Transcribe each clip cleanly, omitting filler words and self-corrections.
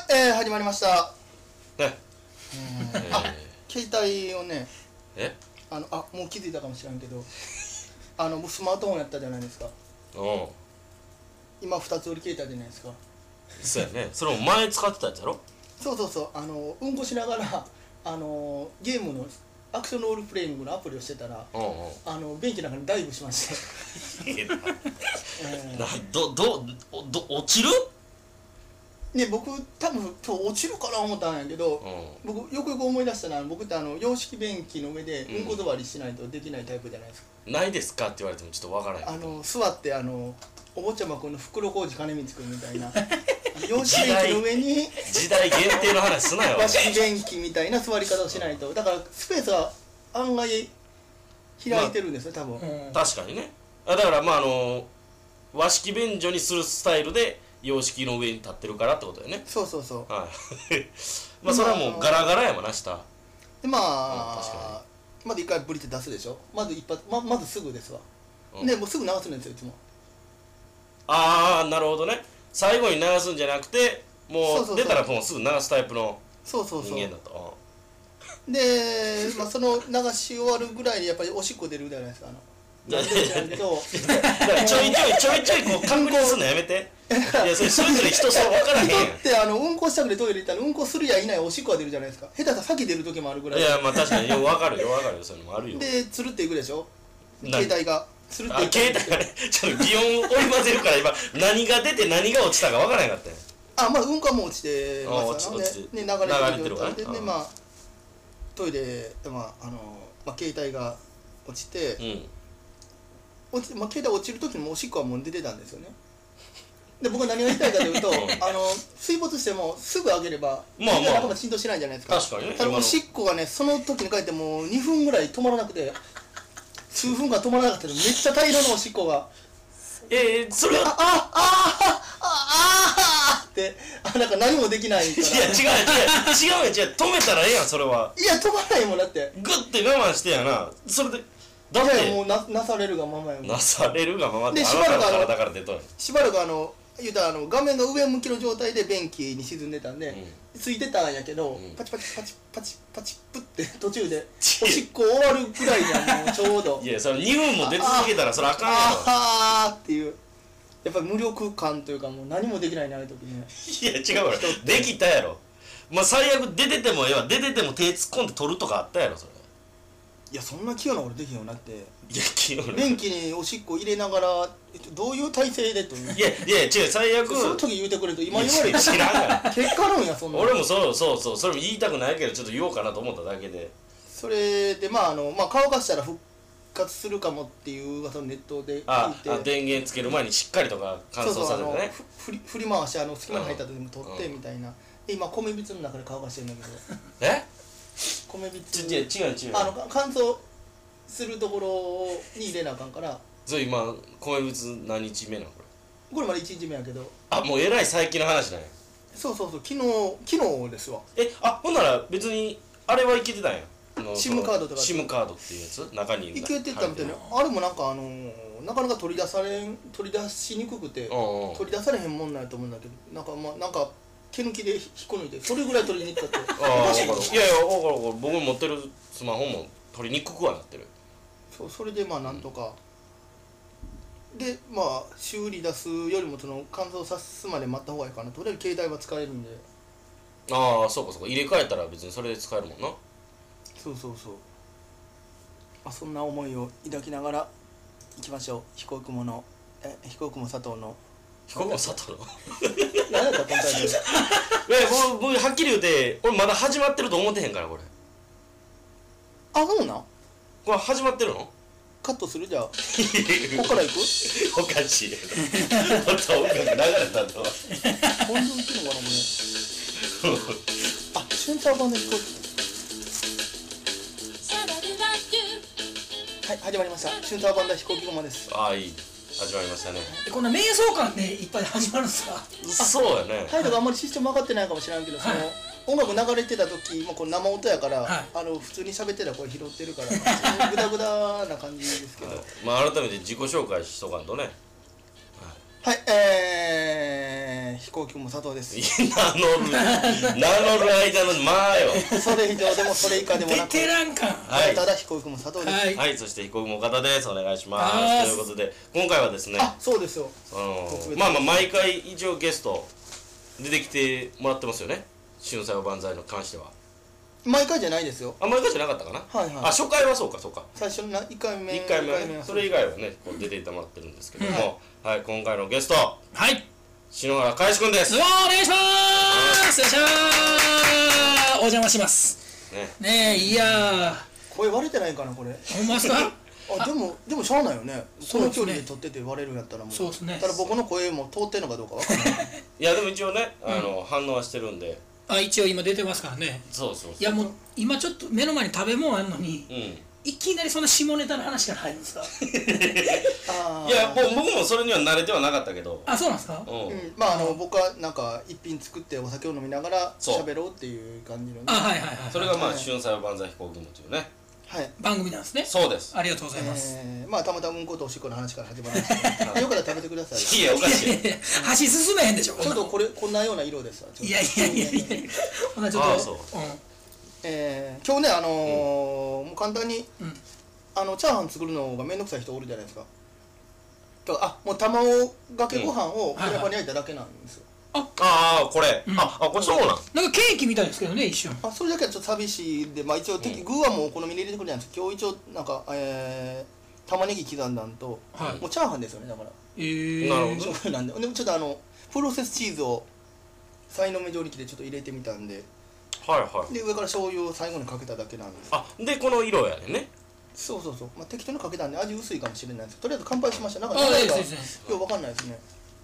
始まりましたね。 携帯をね、 もう気づいたかもしれんけど僕スマートフォンやったじゃないですか。今2つ折り携帯じゃないですか。 そうやね。それも前使ってたやつやろ。 そううんこしながらゲームのアクションロールプレイングのアプリをしてたら便器の中にダイブしまして落ちるね、僕多分今日落ちるかな思ったんやけど、僕よくよく思い出したのは、僕って洋式便器の上でうんこ座りしないとできないタイプじゃないですか。 ないですかって言われてもちょっとわからない。 座ってお坊ちゃまくんの袋小路金光くんみたいな洋式便器の上に時代限定の話すなよ和式便器みたいな座り方をしないと、だからスペースは案外開いてるんですよ、多分。 確かにね。だから和式便所にするスタイルで洋式の上に立ってるからってことだよね。 そうはいまあそれはもうガラガラやもんな下で、まず一回ブリって出すでしょ。まず一発、まずすぐですわ。でもうすぐ流すんですよ、いつも。 ああ、なるほどね。最後に流すんじゃなくて、もう出たらもうすぐ流すタイプの人間だと。 で、その流し終わるぐらいにやっぱりおしっこ出るじゃないですか。 ちょいちょいこう観光すんのやめて。いやそれぞれ人そう分からへんやん。 人ってうんこしたくてトイレ行ったらうんこするやいないおしっこが出るじゃないですか。下手したら先出る時もあるぐらい。 いやまあ確かに分かるよそういうのもあるよ。 でつるっていくでしょ、携帯がつるっていく。 携帯がね、ちょっと擬音織り交ぜるから今何が出て何が落ちたか分からへんかったよ。 うんこはもう落ちてますからね。流れてる状態でね、トイレ携帯が落ちて、携帯落ちる時にもおしっこはもう出てたんですよね。で僕は何が言いたいかというと水没してもすぐ上げれば中まで浸透しないじゃないですか。 確かにね。 ただおしっこがねその時に帰ってもう2分ぐらい止まらなくて、数分間止まらなかったの。めっちゃ大量のおしっこがそれはってなんか何もできないから。 いや違う止めたらええやんそれは。 いや止まらないもんだって。 グッて我慢してやな。それでだってもうなされるがままやもん。 なされるがままってしばらく体から出とる。 しばらく言うたら画面が上向きの状態で便器に沈んでたんで、ついてたんやけど、パチパチプって途中でおしっこ終わるぐらいにはもうちょうどいやそれ2分も出続けたらそれあかんやろ。 っていうやっぱり無力感というかもう何もできないなある時ね。 いや違うからできたやろ。まあ最悪出てても出てても手突っ込んで取るとかあったやろそれ。 いやそんな器用な俺できんようになって。 いや器用な便器におしっこ入れながらどういう体勢でという。 いや違う最悪その時言うてくれると今言われて知らんが結果論やそんな。 俺もそうそれも言いたくないけどちょっと言おうかなと思っただけで。 それで乾かしたら復活するかもっていう噂をネットで聞いて、 電源つける前にしっかりとか乾燥させてね。 振り回して隙間に入った時に取ってみたいな。今米びつの中で乾かしてるんだけど米びつ違う乾燥するところに入れなあかんから。 そう今米びつ何日目なのこれまで1日目やけど。 もうえらい最近の話なんや。 そう昨日ですわ。 ほんなら別にあれはいけてたんや。 SIM カードとか SIM カードっていうやつ中にいけてたみたいな。あれもなんかなかなか取り出しにくくて取り出されへんもんなんやと思うんだけど、なんか手抜きで引っこ抜いてそれぐらい取りにくかった。 いや分かる僕持ってるスマホも取りにくくはなってる。 それでなんとかで修理出すよりも乾燥さすまで待った方がいいかな。とりあえず携帯は使えるんで。 そうか入れ替えたら別にそれで使えるもんな。 そうそんな思いを抱きながら行きましょう。飛行雲佐藤の飛行雲佐藤の何やったこのタイトル。 僕はっきり言うて俺まだ始まってると思ってへんからこれ。 そうなんこれ始まってるの。 カットするじゃあこっから行く。 おかしいもっと音楽流れたと本当に行くのかなこれ。センター版で飛行機。はい、始まりました。シュンターバンダ飛行機雲です。 いい始まりましたね。 こんな瞑想感でいっぱい始まるんですか。 そうやね。 態度があんまりシステム分かってないかもしれないけど、音楽流れてた時もこれ生音やから、普通に喋ってた声拾ってるからグダグダな感じですけど、 改めて自己紹介しとかんとね。 はい、 飛行機も佐藤です。 名乗る間のまあよ。 それ以上でもそれ以下でもなく、 ベテラン感。 はい、ただ飛行機も佐藤です。 はい、そして飛行機も岡田です。お願いします。ということで今回はですね、 そうですよ。 まあ毎回一応ゲスト出てきてもらってますよね。春菜お万歳の関しては。 毎回じゃないですよ。 毎回じゃなかったかな。初回はそうか。 最初の1回目。 1回目それ以外はね出ていてもらってるんですけども、はい、今回のゲスト、 はい、 篠原海志くんです。 お願いします。よっしゃー、お邪魔しますね。いや声割れてないかなこれ。 ほんまですか。 でもしゃあないよね。この距離で撮ってて割れるんやったらもう。 そうですね。 ただ僕の声も通ってんのかどうかわからない。 いやでも一応ね反応はしてるんで。 一応今出てますからね。 そう。 いやもう今ちょっと目の前に食べ物あるのに、いきなりそんな下ネタの話から入るんですか。 いや僕もそれには慣れてはなかったけど。 そうなんですか。 まあ僕はなんか一品作ってお酒を飲みながら喋ろうっていう感じの。 はい。 それがまあ春菜お万歳飛行機もというね。 はい。 番組なんですね。 そうです。 ありがとうございます。 まあたまたまうんことおしっこの話から始まるんですけど、よかったら食べてください。 いやおかしい。 箸進めへんでしょ。 ちょっとこんなような色ですわ。 いや。ほなちょっと。 今日ねもう簡単にチャーハン作るのがめんどくさい人おるじゃないですか。もう卵かけご飯をフライパンに焼いただけなんですよ。 これこれそうなん。 なんかケーキみたいですけどね一瞬。 それだけはちょっと寂しいで、まあ一応具はもうお好みに入れてくれないんですけど、今日一応なんか玉ねぎ刻んだんともうチャーハンですよねだから。 なるほど。 なんでちょっとプロセスチーズをさいの目調理器でちょっと入れてみたんで。で上から醤油を最後にかけただけなんです。 でこの色やね。 そう、まあ適当にかけたんで味薄いかもしれないですけど、とりあえず乾杯しました。なんか何かよくわかんないですね。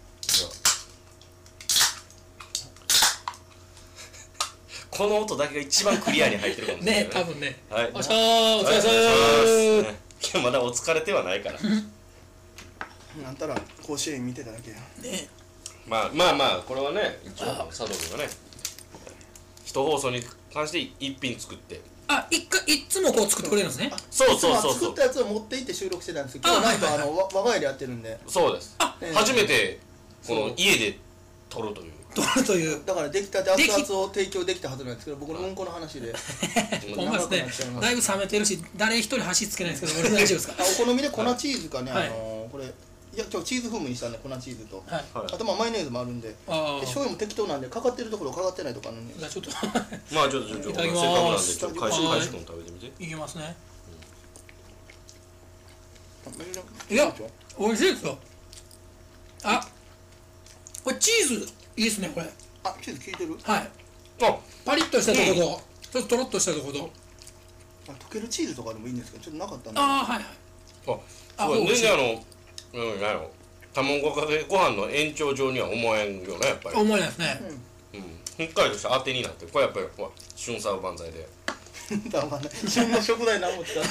この音だけが一番クリアに入ってるかもしれないね。多分ね。 はい。 お疲れ様です。 今まだお疲れてはないから。 なんたら甲子園見てただけや。 ね。 まあこれはね一応佐藤君がね一放送に関して一品作って。 いつもこう作ってくれるんですね。 そう作ったやつを持って行って収録してたんですけど、今日なんか我が家でやってるんで。 そうです。初めてこの家で撮るという。 だから出来たて熱々を提供できたはずなんですけど、僕のうんこの話でほんまですね。だいぶ冷めてるし誰一人箸つけないですけど、俺大丈夫ですか。 お好みで粉チーズかね、これ今日チーズ風味にしたんで粉チーズと、あとマヨネーズもあるんで、醤油も適当なんでかかってるところかかってないとこあるんで。 じゃあちょっとまあちょっとせっかくなんでちょっと海志君食べてみて。 いきますね。いや美味しいですよ。これチーズいいですねこれ。 チーズ効いてる。 はい。パリッとしたところとちょっととろっとしたところと溶けるチーズとかでもいいんですけど、ちょっとなかったんで。 全然卵かけご飯の延長上には思えんよねやっぱり。 思えないですね。 ふっかりとした当てになってこれやっぱり春菜お万歳で。 旬の食材何も使って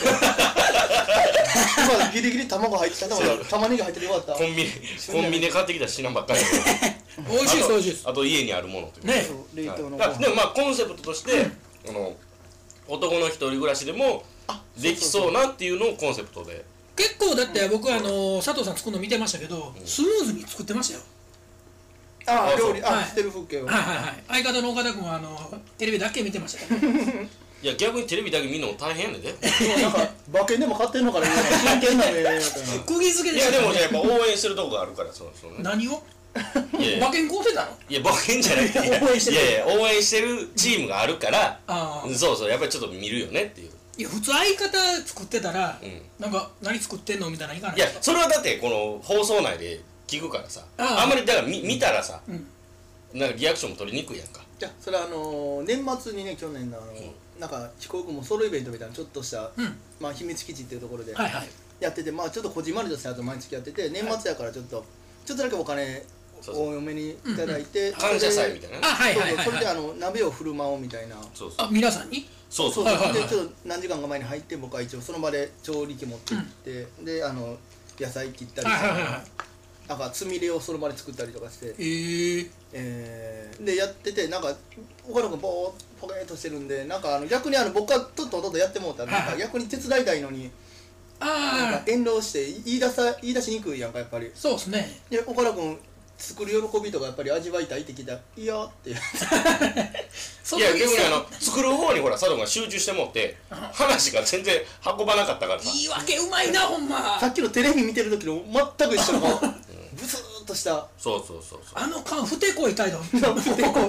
今ギリギリ卵入ってた。玉ねぎ入っててよかった。 コンビニで買ってきた品ばっかり。 美味しいです美味しいです。 あと家にあるものというね。 冷凍のご飯。 でもまあコンセプトとして男の一人暮らしでもできそうなっていうのをコンセプトで。 結構だって僕佐藤さん作るの見てましたけど、スムーズに作ってましたよ。 料理してる風景を。 相方の岡田君はテレビだけ見てましたけど。 いや逆にテレビだけ見るのも大変やねんで。 なんか馬券でも買ってんのから真剣な目みたいな。 釘付けで。 いやでもやっぱ応援してるとこがあるから何を？馬券買うてたの？ いや馬券じゃなくて応援してるチームがあるからそうやっぱりちょっと見るよねっていう。 いや普通相方作ってたらなんか何作ってんのみたいな。いやそれはだってこの放送内で聞くからさ、あんまりだから見たらさなんかリアクションも取りにくいやんか。 いやそれは年末にね去年のなんか飛行機もソロイベントみたいなちょっとした秘密基地っていうところでやってて、まあちょっとこじんまりとしたやつを毎月やってて、年末やからちょっとだけお金多めにいただいて、 感謝祭みたいな。 それで鍋を振る舞おうみたいな。 皆さんに。 そうでちょっと何時間か前に入って僕は一応その場で調理器持って行ってで野菜切ったりとかなんかつみれをその場で作ったりとかしてでやってて、なんか岡野君ポケーっとしてるんで、なんか逆に僕がとっとやってもうたらなんか逆に手伝いたいのになんか遠慮して言い出しにくいやんかやっぱり。 そうですね。 で岡野君作る喜びとかやっぱり味わいたいって聞いたら「いや」っていや逆に作る方にほら佐藤が集中してもって話が全然運ばなかったからさ。 言い訳うまいなほんま。 さっきのテレビ見てる時の全く一緒の顔ブスーっとした。 そうあの顔ふてこい態度。 ふてこでも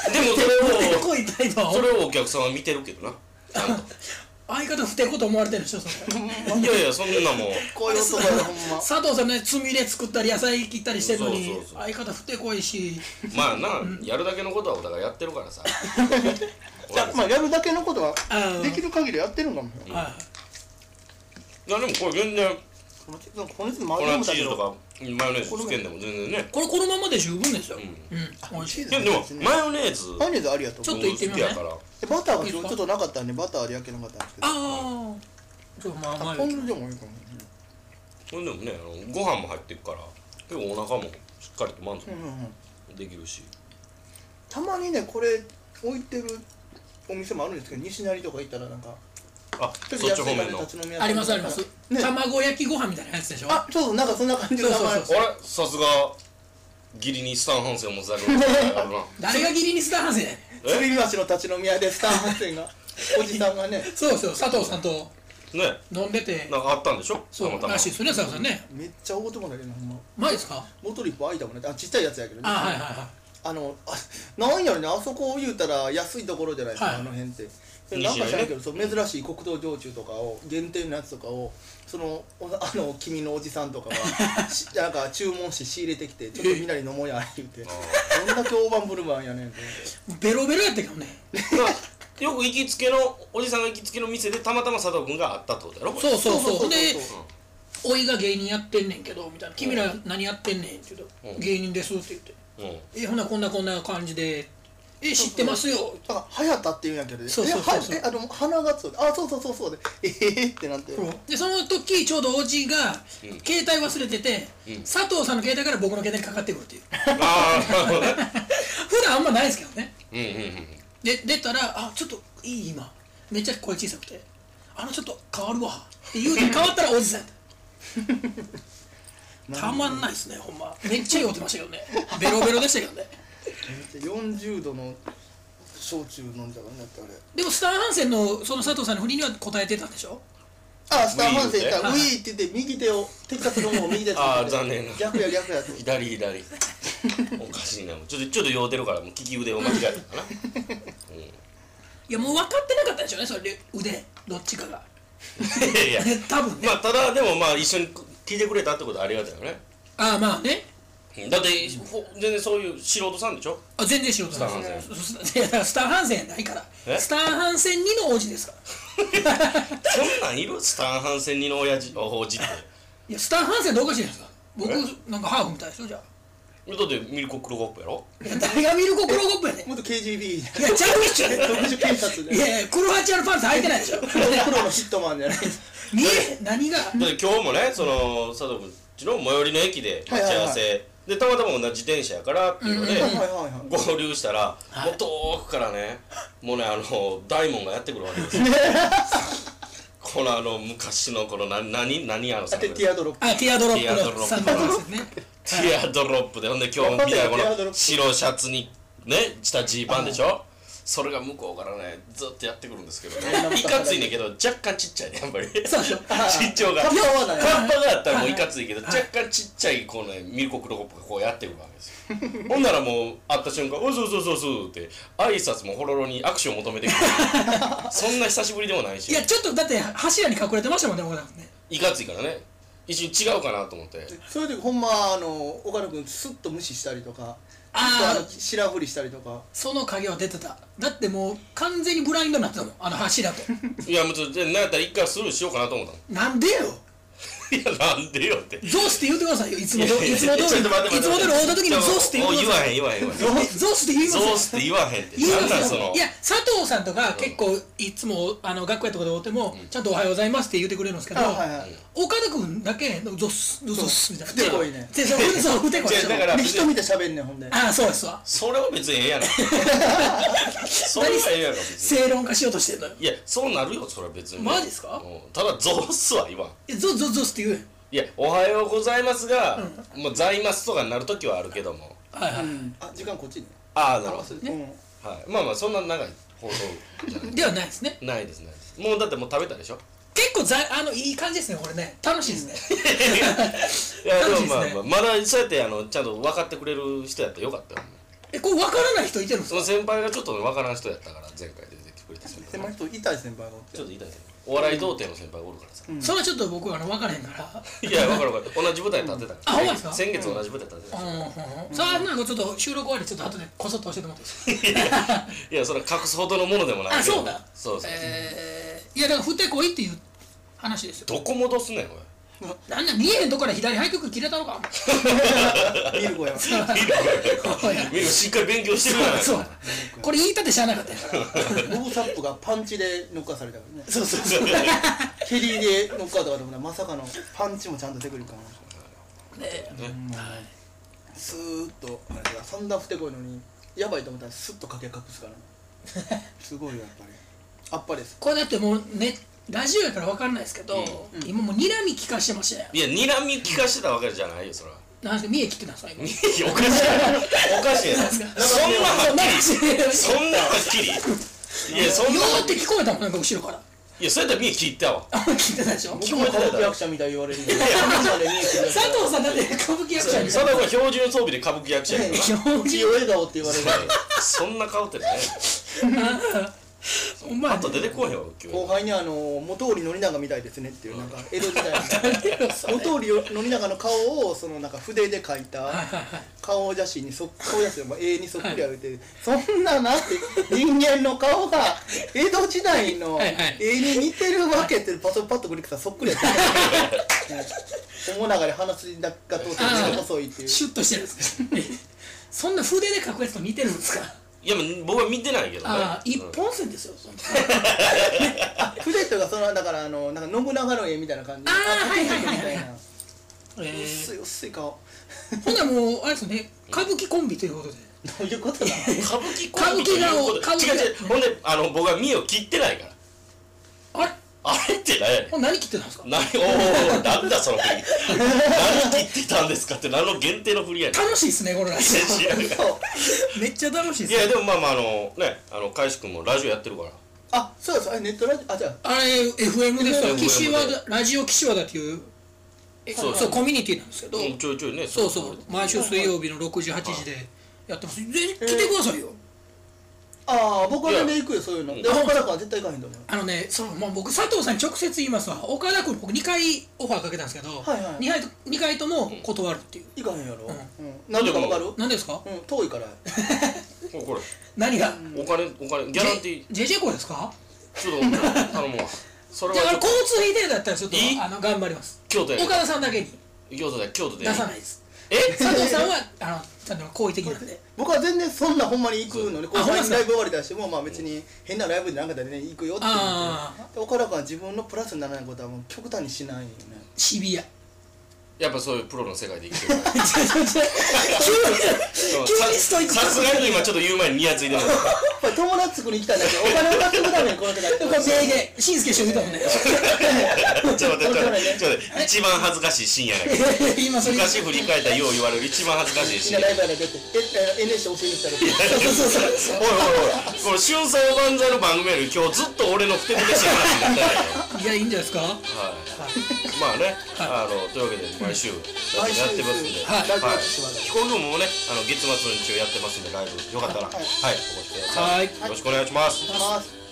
それをお客さんは見てるけどな。 相方ふてこと思われてるでしょそれ。 いやいやそんなもんこういう男やほんま。 佐藤さんねつみれ作ったり野菜切ったりしてるのに相方ふてこいし。 まあなやるだけのことはお互いやってるからさ。 まあやるだけのことはできる限りやってるんかも。 いやでもこれ全然このチチーズとかマヨネーズつけんでも全然ね。 このままで十分ですよ。 美味しいですね。でもマヨネーズありがとう。 ちょっといってみようね。 バターがちょっとなかったんでバターで焼けなかったんですけど。 ああ。ちょっとまあポン酢でもいいかも。 これでもねご飯も入ってるから結構お腹もしっかりと満足できるし。 たまにねこれ置いてるお店もあるんですけど西成とか行ったらなんか。 そっち方面のありますあります。卵焼きご飯みたいなやつでしょ。 ちょっとなんかそんな感じの名前。 あれさすが義理にスタンハンセンを持つだけの誰が義理にスタンハンセン？ 釣り橋の立ち飲み屋でスタンハンセンがおじさんがね。 そうですよ佐藤さんと飲んでてなんかあったんでしょ。 そうらしいですね佐藤さんね。 めっちゃ大男だけどほんま。 前ですか？ ボトル一本開いたもんね。ちっちゃいやつやけどね。 はいなんやろねあそこ言うたら安いところじゃないですかあの辺って。なんか知らんけど珍しい黒糖焼酎とかを限定のやつとかを君のおじさんとかがなんか注文して仕入れてきてちょっとみんなに飲もうや言うてどんだけ大盤振る舞いやねんってベロベロやったけどね。 よく行きつけのおじさんが行きつけの店でたまたま佐藤君があったってことやろ。 そうでおいが芸人やってんねんけどみたいな君ら何やってんねんって言うと芸人ですって言ってほなこんな感じで知ってますよ。 だから早田って言うんやけど鼻がつそうでってなってでその時ちょうどおじが携帯忘れてて佐藤さんの携帯から僕の携帯にかかってくるっていう。普段あんまないですけどね。で出たらちょっといい今めっちゃ声小さくてちょっと変わるわって言うて変わったらおじさんやったたまんないですねほんま。めっちゃ酔ってましたけどね。ベロベロでしたけどね。 40度の焼酎飲んじゃうねってあれ。 でもスタンハンセンのその佐藤さんの振りには答えてたんでしょ。 スタンハンセン言ったらウィーって言って右手を鉄脚の方を右手で残念な逆やと左おかしいなちょっと酔うてるからもう利き腕を間違えたかな。 いやもう分かってなかったでしょうねそれ腕どっちかが。 いや多分ね。 ただでも一緒に聞いてくれたってことはありがたいよね。 まあね。 だって全然そういう素人さんでしょ。 全然素人さんです。いやだからスタンハンセンやないからスタンハンセン2の王子ですから。 そんなんいるスタンハンセン2の王子って。 いやスタンハンセンどうかしいんですか。僕なんかハーフみたいでしょじゃあ。 だってミルコ黒コップやろ。 いや誰がミルコ黒コップやねん。 もっと KGB いやちゃうっちゅうね。 特殊警察でいや黒ハチのパンツ履いてないでしょ。 黒のヒットマンじゃない。 何が。だって今日もね佐藤君ちの最寄りの駅で待ち合わせでたまたま同じ自転車やからっていうので合流したらもう遠くからねもうね大門がやってくるわけですよ。この昔のこの何ティアドロップ。 ティアドロップのサングラスね。 ティアドロップでほんで今日みたいなこの白シャツにね下ジーパンでしょ。それが向こうからねずっとやってくるんですけどねいかついねんけど若干ちっちゃいねやっぱり身長がカッパがあったらもういかついけど若干ちっちゃいこうねミルコ黒コップがこうやってくるわけですよ。ほんならもう会った瞬間「おそうって挨拶もほろろに握手を求めてくる。そんな久しぶりでもないし。 いやちょっとだって柱に隠れてましたもんね僕らね。 いかついからね一瞬違うかなと思って。 そういう時ほんま岡野君スッと無視したりとか白振りしたりとか。 その影は出てた。だってもう完全にブラインドになってたもん柱と。 いやもうなんやったら一回スルーしようかなと思ったの。 なんでよ。 いやなんでよって。 ゾスって言ってくださいよいつも通り会った時にゾスって言ってください。 言わへんゾスって言いますよ。 ゾスって言わへんって。なんなんその。 いや佐藤さんとか結構いつも学校やとかで会ってもちゃんとおはようございますって言ってくれるんですけど岡田君だけゾスみたいな。 ふてこいね。 そうふてこい。 だから人見て喋んねんほんで。 そうですわ。 それは別にええやろ。それはええやろ別に。 正論化しようとしてんのよ。 いやそうなるよそれは別に。 マジですか。 ただゾスは言わん。 ゾスって言え。 いいやおはようございますがもうざいますとかになる時はあるけどもはいはい。 あ、時間こっちね。 ああなるほどね。 はい、まあまあそんな長い放送じゃないではないですね。 ないですないです。もうだってもう食べたでしょ。 結構いい感じですねこれね。楽しいですね。 いやでもまあまだそうやってちゃんと分かってくれる人やったらよかったよ。 これ分からない人いてるんですか。 その先輩がちょっと分からん人やったから前回出てきてくれた先輩。 先輩痛い先輩がちょっと痛い先輩。お笑い童貞の先輩がおるからさ。 それはちょっと僕分からへんから。 いや分かる分かる。同じ舞台立ってたから。 あ、ほんまですか。 先月同じ舞台立ってた。 さあなんかちょっと収録終わりちょっと後でこそっと教えてもらっていいですか。いやそれ隠すほどのものでもないけど。 あ、そうだ。 そうそう。 いやだから振ってこいっていう話ですよ。 どこ戻すねんおい。 なんだ見えへんとこから左背曲切れたのか。 ミルコや。 ミルしっかり勉強してるやないか。 そうこれ言いたってしゃあなかったやから。 ボブサップがパンチでノックアウトされたからね。 そうそうそう。 蹴りでノックアウトかと思ったらまさかのパンチもちゃんとテクニックある。スーッとあれだ、そんなふてこいのにやばいと思ったらスッと影隠すからね。すごいやっぱり。あっぱれです。 これだってもうね。ラジオやから分かんないですけど、今もう睨み聞かしてましたよ。 いや睨み聞かしてたわけじゃないよそれは。 なんで見え切ってたんですか今。 おかしいおかしいやつ。そんなはっきりそんなはっきり。いやそんなよーって聞こえたもんなんか後ろから。 いやそれやったら見え切ったわ。 聞いてたでしょ。 僕も歌舞伎役者みたい言われる。佐藤さんだって歌舞伎役者みたいな。 佐藤君標準装備で歌舞伎役者やから。 標準笑顔って言われる。 そんな顔ってね。あと出てこいよ。 後輩に元織宣長みたいですねっていうなんか江戸時代の元織宣長の顔をそのなんか筆で描いた顔写真に顔写真を絵にそっくりあげて、そんななんて人間の顔が江戸時代の絵に似てるわけってパッとクリックしたらそっくりやった面長で鼻筋が通って細いっていう。 シュッとしてるんですか。そんな筆で描くやつと似てるんですか。 いや僕は見てないけどね。 一本線ですよ。 筆というかそのだからなんか信長の絵みたいな感じ。 はいはいはい。 薄い顔。 ほんならもうあれですね、歌舞伎コンビということで。 どういうことだ。 歌舞伎コンビということで。違う違う。ほんで僕は身を切ってないから。あれって何やねん。 何切ってたんですか。 なんだその振り。何切ってたんですかって何の限定の振りやねん。 楽しいですねこれ。めっちゃ楽しいです。 いやでもまあまあね海志君もラジオやってるから。 あ、そうです。ネットラジオじゃあ。 あれ FM ですよ。ラジオ岸和田っていうそうコミュニティなんですけど。 ちょいちょいね。 そうそう毎週水曜日の6時8時でやってます。ぜひ来てくださいよ。 ああ、僕は全然行くよそういうの。で岡田君は絶対行かへんと思う。 僕佐藤さんに直接言いますわ。岡田君僕2回オファーかけたんですけど、2回とも断るっていう。 行かへんやろ。なんでか分かる？ なんですか？ 遠いから。 これ何が？ お金ギャランティー。 JJ コですか？ ちょっと頼むわ。それは交通費程度だったらちょっと頑張ります。 京都や。 岡田さんだけに京都で出さないです。佐藤さんはちゃんと好意的なんで。 僕は全然そんなほんまに行くので、後輩にライブ終わりだしてもまあ別に変なライブでなんかでね行くよって言って、岡田君は自分のプラスにならないことはもう極端にしないよね。 シビア。 やっぱそういうプロの世界で生きてる。 急にストイック。 さすがに今ちょっと言う前にニヤついてる。 友達作りに来たんだけどお金を稼ぐためにこの世界で。 これ名言。しんすけ師匠言ったもんね。 ちょっと待って一番恥ずかしい深夜だけど。昔振り返ったらよう言われる一番恥ずかしい深夜。 ライブやら出て NHK 教えに来たら。 おいこの春菜万歳の番組より今日ずっと俺のふてぶてしい話になったいやいいんじゃないですか。 はい。まあねというわけで毎週やってますんで、ヒコロ君もね月末に一応やってますんでライブよかったらお越しください。よろしくお願いします。